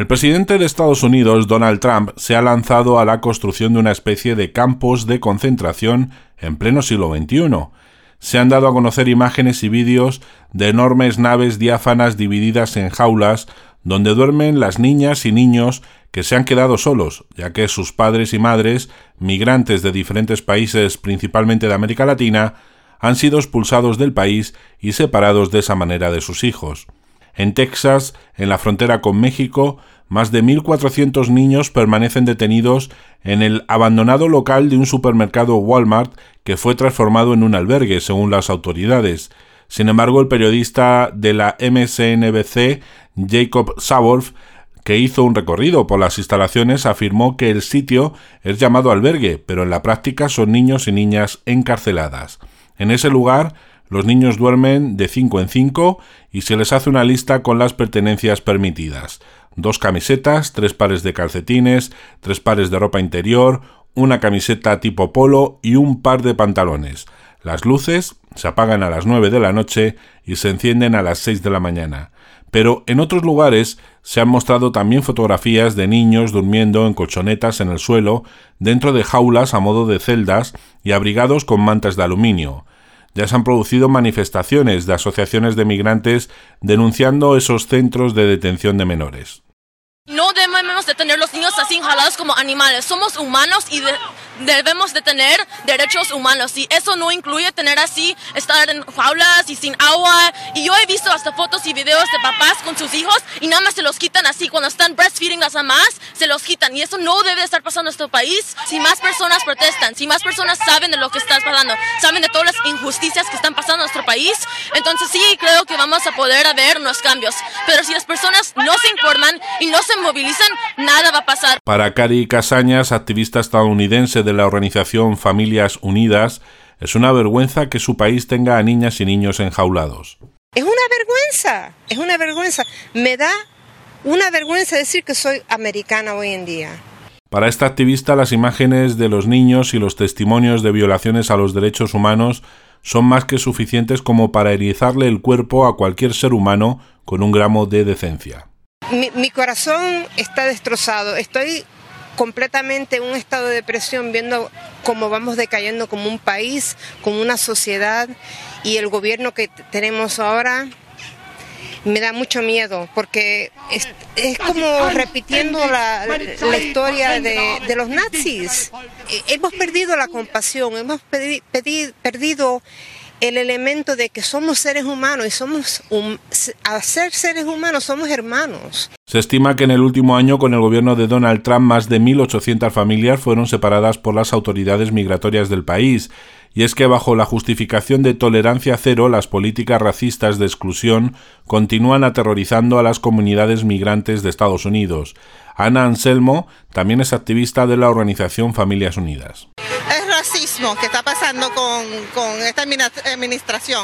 El presidente de Estados Unidos, Donald Trump, se ha lanzado a la construcción de una especie de campos de concentración en pleno siglo XXI. Se han dado a conocer imágenes y vídeos de enormes naves diáfanas divididas en jaulas donde duermen las niñas y niños que se han quedado solos, ya que sus padres y madres, migrantes de diferentes países, principalmente de América Latina, han sido expulsados del país y separados de esa manera de sus hijos. En Texas, en la frontera con México, más de 1.400 niños permanecen detenidos en el abandonado local de un supermercado Walmart que fue transformado en un albergue, según las autoridades. Sin embargo, el periodista de la MSNBC, Jacob Saborf, que hizo un recorrido por las instalaciones, afirmó que el sitio es llamado albergue, pero en la práctica son niños y niñas encarceladas. En ese lugar, los niños duermen de 5 en 5 y se les hace una lista con las pertenencias permitidas: 2 camisetas, 3 pares de calcetines, 3 pares de ropa interior, una camiseta tipo polo y un par de pantalones. Las luces se apagan a las 9 de la noche y se encienden a las 6 de la mañana. Pero en otros lugares se han mostrado también fotografías de niños durmiendo en colchonetas en el suelo, dentro de jaulas a modo de celdas y abrigados con mantas de aluminio. Ya se han producido manifestaciones de asociaciones de migrantes denunciando esos centros de detención de menores. No debemos de tener los niños así jalados como animales. Somos humanos y debemos de tener derechos humanos. Y eso no incluye tener así, estar en jaulas y sin agua. Y yo he visto hasta fotos y videos de papás con sus hijos y nada más se los quitan así. Cuando están breastfeeding las mamás, se los quitan. Y eso no debe estar pasando en nuestro país. Si más personas protestan, si más personas saben de lo que está pasando, saben de todas las injusticias que están pasando en nuestro país, entonces sí creo que vamos a poder ver unos cambios. Pero si las personas no se informan y no se movilizan, nada va a pasar. Para Cari Casañas, activista estadounidense de la organización Familias Unidas, es una vergüenza que su país tenga a niñas y niños enjaulados. Es una vergüenza. Me da una vergüenza decir que soy americana hoy en día. Para esta activista, las imágenes de los niños y los testimonios de violaciones a los derechos humanos son más que suficientes como para erizarle el cuerpo a cualquier ser humano con un gramo de decencia. Mi corazón está destrozado. Estoy completamente en un estado de depresión viendo cómo vamos decayendo como un país, como una sociedad, y el gobierno que tenemos ahora me da mucho miedo porque es como repitiendo la historia de los nazis. Hemos perdido la compasión, hemos perdido el elemento de que somos seres humanos y al ser seres humanos somos hermanos. Se estima que en el último año, con el gobierno de Donald Trump, más de 1.800 familias fueron separadas por las autoridades migratorias del país. Y es que bajo la justificación de tolerancia cero, las políticas racistas de exclusión continúan aterrorizando a las comunidades migrantes de Estados Unidos. Ana Anselmo también es activista de la organización Familias Unidas. Es racismo que está pasando con esta administración.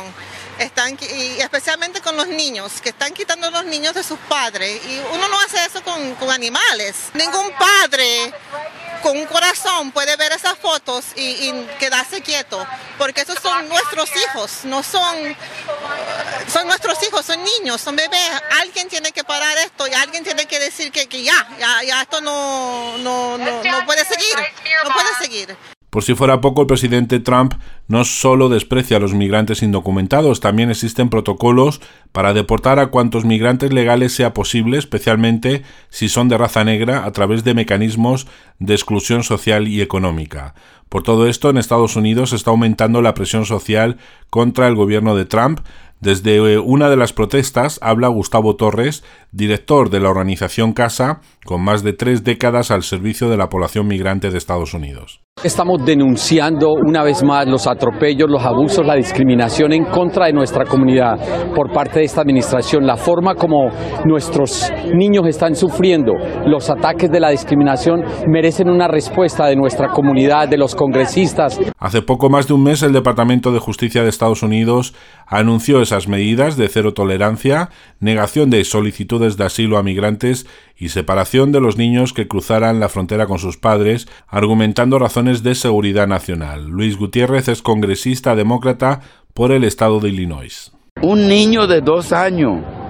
Y especialmente con los niños, que están quitando a los niños de sus padres. Y uno no hace eso con animales. Ningún padre con un corazón puede ver esas fotos y quedarse quieto, porque esos son nuestros hijos, no son nuestros hijos, son niños, son bebés. Alguien tiene que parar esto y alguien tiene que decir que ya esto no puede seguir. Por si fuera poco, el presidente Trump no solo desprecia a los migrantes indocumentados, también existen protocolos para deportar a cuantos migrantes legales sea posible, especialmente si son de raza negra, a través de mecanismos de exclusión social y económica. Por todo esto, en Estados Unidos está aumentando la presión social contra el gobierno de Trump. Desde una de las protestas habla Gustavo Torres, director de la organización CASA, con más de 3 décadas al servicio de la población migrante de Estados Unidos. Estamos denunciando una vez más los atropellos, los abusos, la discriminación en contra de nuestra comunidad por parte de esta administración. La forma como nuestros niños están sufriendo los ataques de la discriminación merecen una respuesta de nuestra comunidad, de los congresistas. Hace poco más de un mes, el Departamento de Justicia de Estados Unidos anunció esas medidas de cero tolerancia, negación de solicitudes de asilo a migrantes y separación de los niños que cruzaran la frontera con sus padres, argumentando razones de seguridad nacional. Luis Gutiérrez es congresista demócrata por el estado de Illinois. Un niño de 2 años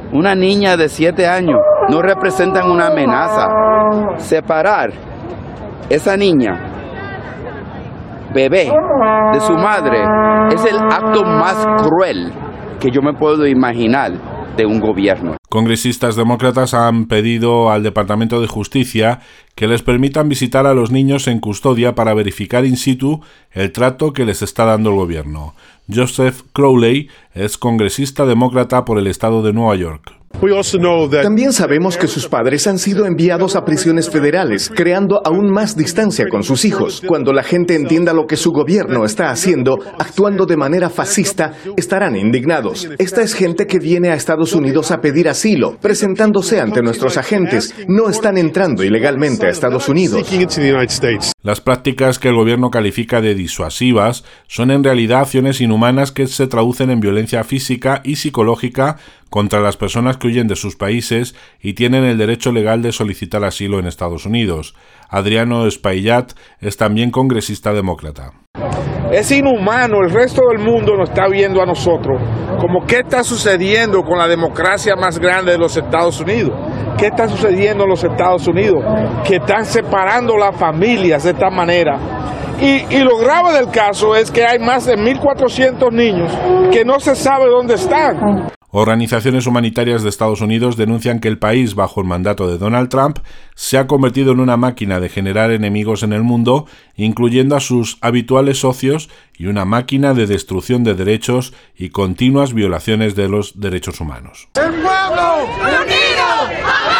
una niña de 7 años, no representan una amenaza. Separar esa niña, bebé, de su madre, es el acto más cruel que yo me puedo imaginar de un gobierno. Congresistas demócratas han pedido al Departamento de Justicia que les permitan visitar a los niños en custodia para verificar in situ el trato que les está dando el gobierno. Joseph Crowley es congresista demócrata por el estado de Nueva York. También sabemos que sus padres han sido enviados a prisiones federales, creando aún más distancia con sus hijos. Cuando la gente entienda lo que su gobierno está haciendo, actuando de manera fascista, estarán indignados. Esta es gente que viene a Estados Unidos a pedir asilo, presentándose ante nuestros agentes. No están entrando ilegalmente a Estados Unidos. Las prácticas que el gobierno califica de disuasivas son en realidad acciones inhumanas que se traducen en violencia física y psicológica contra las personas que huyen de sus países y tienen el derecho legal de solicitar asilo en Estados Unidos. Adriano Espaillat es también congresista demócrata. Es inhumano, el resto del mundo nos está viendo a nosotros como qué está sucediendo con la democracia más grande de los Estados Unidos. ¿Qué está sucediendo en los Estados Unidos? Que están separando las familias de esta manera. Y lo grave del caso es que hay más de 1.400 niños que no se sabe dónde están. Organizaciones humanitarias de Estados Unidos denuncian que el país, bajo el mandato de Donald Trump, se ha convertido en una máquina de generar enemigos en el mundo, incluyendo a sus habituales socios, y una máquina de destrucción de derechos y continuas violaciones de los derechos humanos. ¡El pueblo unido!